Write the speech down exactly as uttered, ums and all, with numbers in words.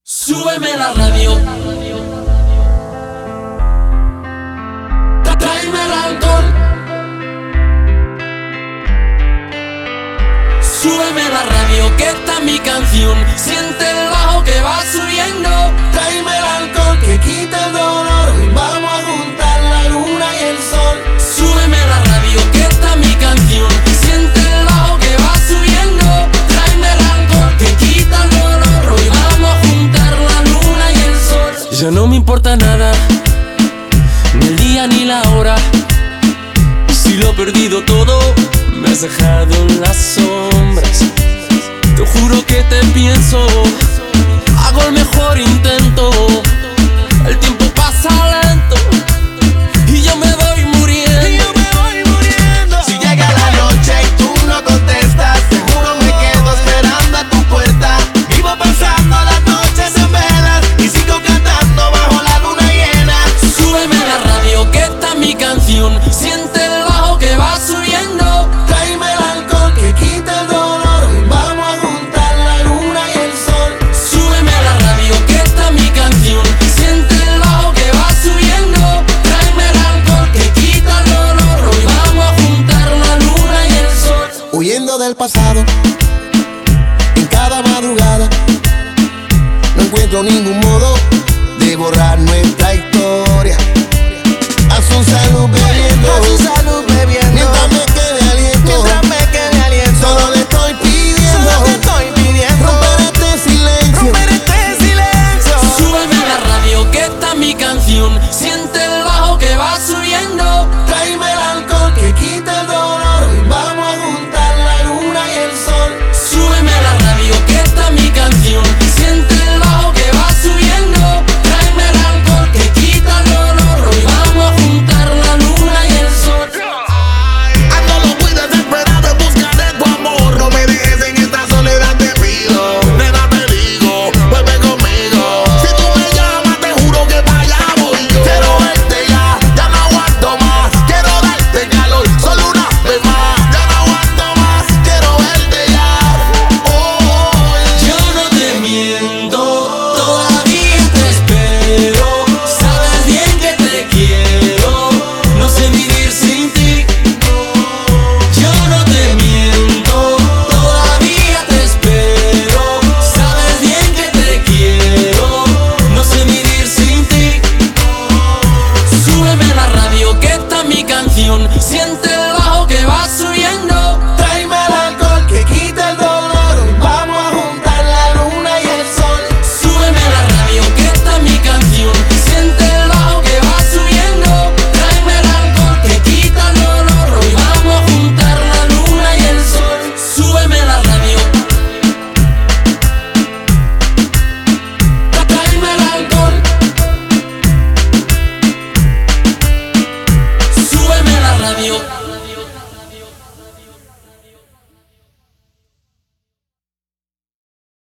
Súbeme la radio. Tráeme el alcohol. Súbeme la radio, que esta es mi canción. Siente el bajo que va subiendo. Tráeme el alcohol que quita el dolor. Y vamos a juntar la luna y el sol. Súbeme la radio, que esta es mi canción. Siente el bajo que va subiendo. Tráeme el alcohol que quita el dolor. Hoy vamos a juntar la luna y el sol. Ya no me importa nada, ni el día ni la hora. Si lo he perdido todo, me has dejado en las sombras. Te juro que te pienso, hago el mejor intento. El tiempo pasa lento y yo me voy muriendo. Y yo me voy muriendo. Si llega la noche y tú no contestas, seguro me quedo esperando a tu puerta. Vivo pasando las noches en velas y sigo cantando bajo la luna llena. Súbeme la radio, que esta es mi canción. Siente el bajo que va subiendo. Tráeme el alcohol que quita el dolor. Y vamos a juntar la luna y el sol. Súbeme la radio, que esta es mi canción. Siente el bajo que va subiendo. Tráeme el alcohol que quita el dolor. Hoy vamos a juntar la luna y el sol. Huyendo del pasado, en cada madrugada, no encuentro ningún modo de borrar nuestra historia. A su salud bebiendo, a su salud bebiendo, mientras me quede aliento, mientras me quede aliento. Solo le estoy pidiendo, solo le estoy pidiendo, romper este silencio, romper este silencio. Súbeme la radio, que esta es mi canción. Siente el bajo que va subiendo. Tráeme el alcohol que quita el dolor. Y vamos a juntar la luna y el sol. Súbeme la radio, que esta es mi canción. Siente el bajo que va subiendo. Tráeme el alcohol que quita el dolor. Hoy vamos a juntar la luna y el sol. Ando muy desesperado en busca de tu amor. No me dejes en esta soledad, te pido. Nena, te digo, vuelve conmigo. Si tú me llamas, te juro que para allá voy yo. Quiero verte ya, ya no aguanto más. Quiero darte calor, solo una vez más. Ya no aguanto más, quiero verte ya. Oh, Yo no te miento, todavía te espero. Sabes bien que te quiero, no sé vivir sin ti. Yo no te miento, todavía te espero. Sabes bien que te quiero, no sé vivir sin ti. Súbeme la radio, que esta es mi canción. Siente el bajo que va subiendo. tráeme el alcohol que quita el dolor. Y vamos a juntar la luna y el sol. Súbeme la radio, que esta es mi canción. Siente el bajo que va subiendo. Tráeme el alcohol que quita el dolor. Hoy vamos a juntar la luna y el sol. Súbeme la radio. Tráeme el alcohol. Súbeme la radio.